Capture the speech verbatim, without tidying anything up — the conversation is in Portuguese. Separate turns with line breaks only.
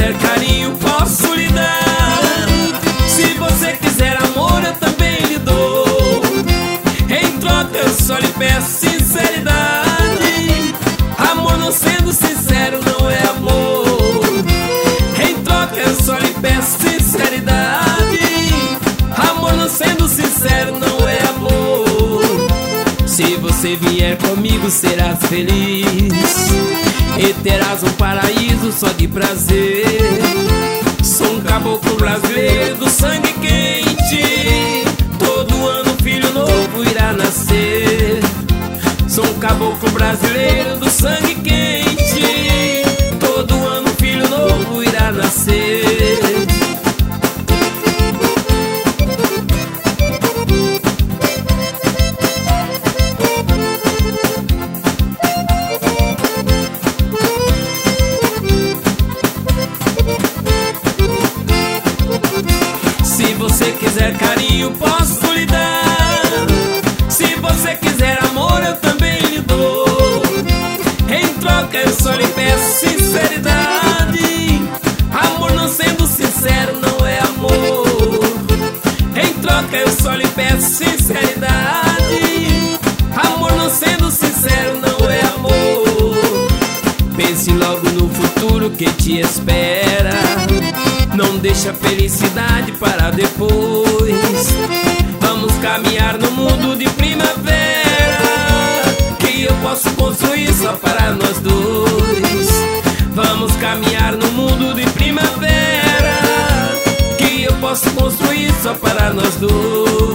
quiser carinho, posso lhe dar. Se você quiser amor, eu também lhe dou. Em troca eu só lhe peço sinceridade. Amor não sendo sincero não é amor. Em troca eu só lhe peço sinceridade. Amor não sendo sincero não é amor. Se você vier comigo serás feliz e terás um paraíso só de prazer. Sou um caboclo brasileiro do sangue quente. Todo ano um filho novo irá nascer. Sou um caboclo brasileiro do sangue quente. Todo ano um filho novo irá nascer. Se você quiser carinho, posso lhe dar. Se você quiser amor, eu também lhe dou. Em troca eu só lhe peço sinceridade. Amor não sendo sincero não é amor. Em troca eu só lhe peço sinceridade. Amor não sendo sincero não é amor. Pense logo no futuro que te espera. Não deixa a felicidade para depois. Vamos caminhar no mundo de primavera, que eu posso construir só para nós dois. Vamos caminhar no mundo de primavera, que eu posso construir só para nós dois.